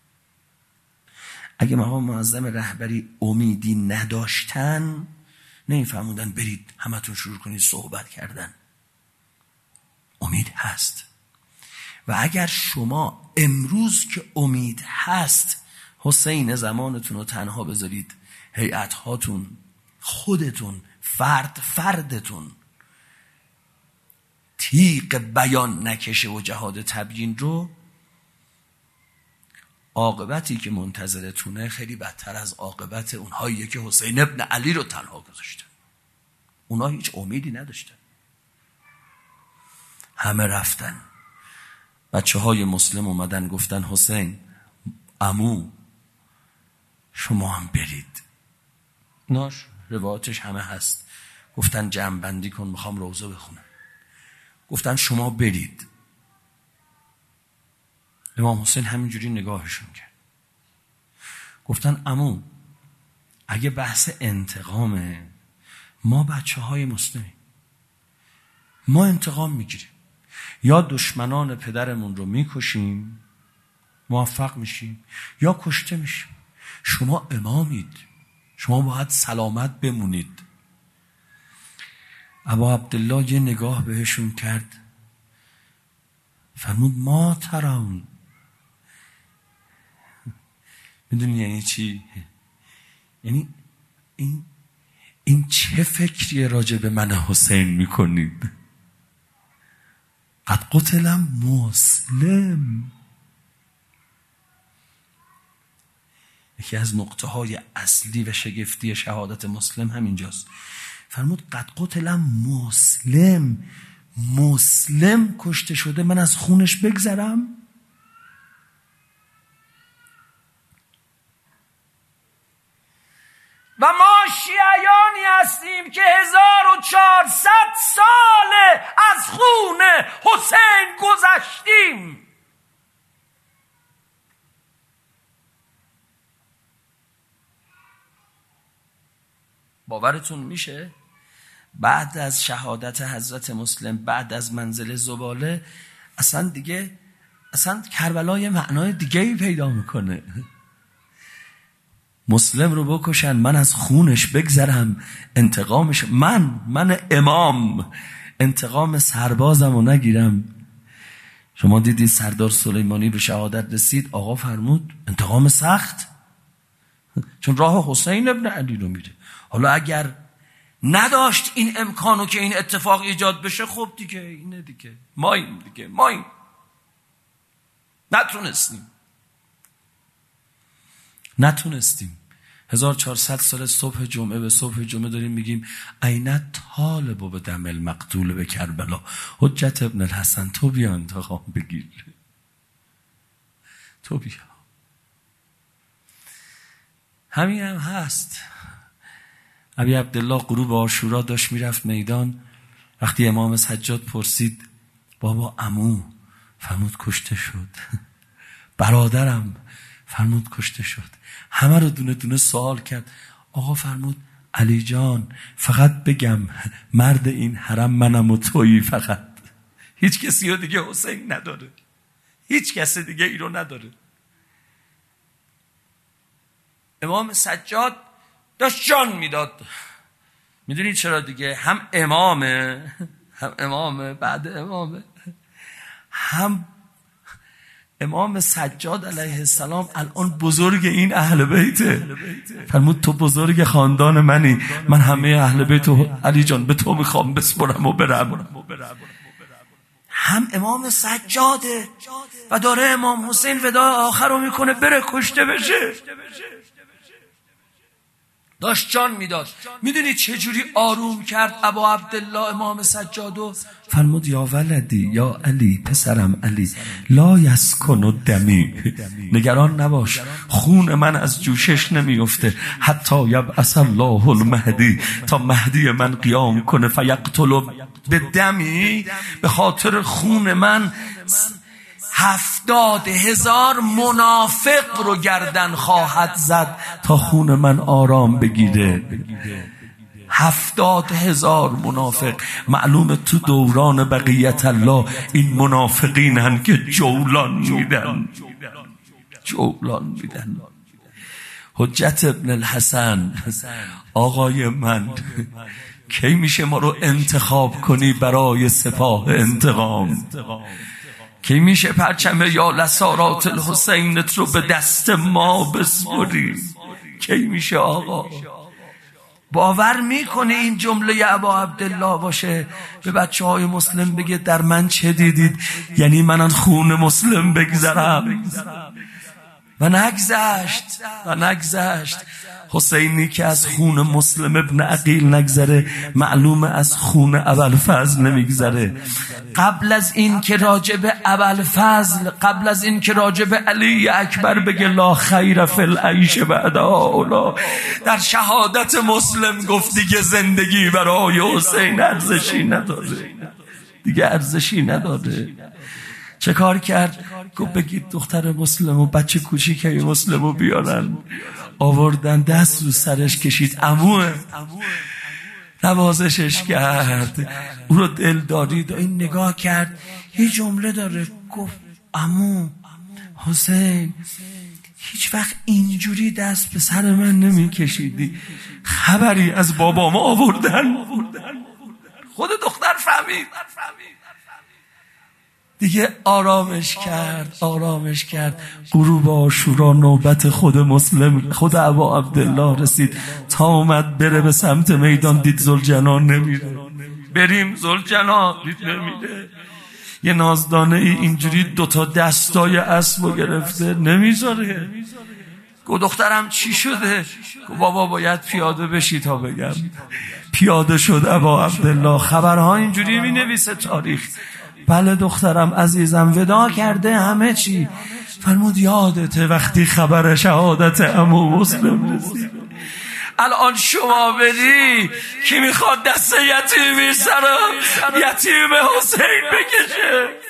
اگه مقام معظم رهبری امیدی نداشتن، نمیفهموندن برید همتون شروع کنید صحبت کردن. امید هست. و اگر شما امروز که امید هست حسین زمانتون رو تنها بذارید، هیئت هاتون، خودتون، فردتون تیغ بیان نکشه و جهاد تبیین رو، عاقبتی که منتظرتونه خیلی بدتر از عاقبت اونهایی که حسین ابن علی رو تنها گذاشتن. اونها هیچ امیدی نداشتن، همه رفتن. بچه های مسلم اومدن گفتن حسین عمو شما هم برید. ناش روایتش همه هست. گفتن جمع بندی کن، میخوام روزه بخونم. گفتن شما برید. امام حسین همینجوری نگاهشون کرد. گفتن عمو اگه بحث انتقامه، ما بچه های مسلمیم، ما انتقام میگیریم، یا دشمنان پدرمون رو میکشیم موفق میشیم یا کشته میشیم. شما امامید، شما باید سلامت بمونید. ابا عبدالله یه نگاه بهشون کرد، فرمود ما ترون. میدونی یعنی چی؟ یعنی این چه فکریه راجع به من حسین میکنید؟ قد قتلم مسلم. یکی از نقطه های اصلی و شگفتی شهادت مسلم همینجاست. فرمود قد قتلم مسلم، مسلم کشته شده، من از خونش بگذرم؟ و ما شیعیانی هستیم که 1400 ساله از خون حسین گذشتیم. باورتون میشه؟ بعد از شهادت حضرت مسلم، بعد از منزل زباله، اصلا کربلا یه معنای دیگه‌ای پیدا میکنه. مسلم رو بکشن، من از خونش بگذرم، انتقامش، من امام انتقام سربازم رو نگیرم. شما دیدید سردار سلیمانی به شهادت رسید، آقا فرمود انتقام سخت، چون راه حسین ابن علی رو میره. حالا اگر نداشت این امکانو که این اتفاق ایجاد بشه، خب دیگه اینه دیگه، ما نتونستیم. 1400 سال صبح جمعه به صبح جمعه داریم میگیم عین طالب به دم المقتول به کربلا. حجت ابن الحسن تو بیا انتقام بگیر، تو بیا. همین هم هست. ابی عبدالله غروب عاشورا داشت میرفت میدان، وقتی امام سجاد پرسید بابا عمو، فرمود کشته شد. برادرم، فرمود کشته شد. همه رو دونه دونه سوال کرد. آقا فرمود علی جان فقط بگم مرد این حرم منم و تویی، فقط هیچ کسی رو دیگه حسین نداره، هیچ کسی دیگه ای رو نداره. امام سجاد داشت جان میداد. میدونید چرا دیگه؟ هم امامه بعد امامه، هم امام سجاد علیه السلام الان بزرگ این اهل بیته. فرمود تو بزرگ خاندان منی، من همه اهل بیت علی جان به تو میخوام بسپرم و برم. هم امام سجاده و داره امام حسین وداع آخر رو میکنه بره کشته بشه. داشت جان میداد. میدونی چه جوری آروم کرد ابا عبدالله امام سجادو؟ فرمود یا ولدی یا علی، پسرم علی، لا یسکن دمی، نگران نباش، خون من از جوشش نمیفته حتی یبعث الله المهدی، تا مهدی من قیام کنه فیقتل به دمی، به خاطر خون من 70,000 منافق رو گردن خواهد زد تا خون من آرام بگیره. 70,000 منافق. معلومه تو دوران بقیت الله این منافقین هن که جولان میدن. حجت ابن الحسن، آقای من، کی میشه ما رو انتخاب کنی برای سپاه انتقام؟ کی میشه پرچم یا لسارات الحسینت رو به دست ما بسپری؟ کی میشه آقا؟ باور میکنه این جمله ابا عبدالله باشه؟ به بچه های مسلم بگه در من چه دیدید؟ یعنی من خون مسلم بگذرم؟ و نگذشت. حسینی که از خون مسلم ابن عقیل نگذره، معلومه از خون ابوالفضل نمیگذره. قبل از این که راجع به ابوالفضل، قبل از این که راجع به علی اکبر بگه لا خیر فی العیش بعد اولا، در شهادت مسلم گفت دیگه زندگی برای حسین ارزشی نداره. چه کار کرد؟ گفت بگید دختر مسلم و بچه کوچیکه مسلم رو بیارن، آوردن دست رو سرش کشید، عموه، نوازشش کرد، او رو دلداری داد. این نگاه کرد یه جمله داره، گفت عمو حسین هیچ وقت اینجوری دست به سر من نمی کشیدی، خبری از بابام آوردن. خود دختر فهمید دیگه، آرامش کرد. غروب عاشورا نوبت خود مسلم، خود ابا عبدالله رسید. تا اومد بره به سمت میدان، دید ذوالجنان نمیره. بریم ذوالجنان، دید نمیره. یه نازدانه اینجوری 2 دستای اسبو گرفته، نمیذاره. گفت دخترم چی شده؟ گفت بابا باید پیاده بشی تا بگم. پیاده شد ابا عبدالله. خبرها اینجوری مینویسه تاریخ. بله دخترم عزیزم، ودا کرده همه چی. فرمود یادته وقتی خبر شهادت عمو مسلم رسید؟ الان شما بدی کی میخواد دست یتیمی سر یتیم حسین بکشه؟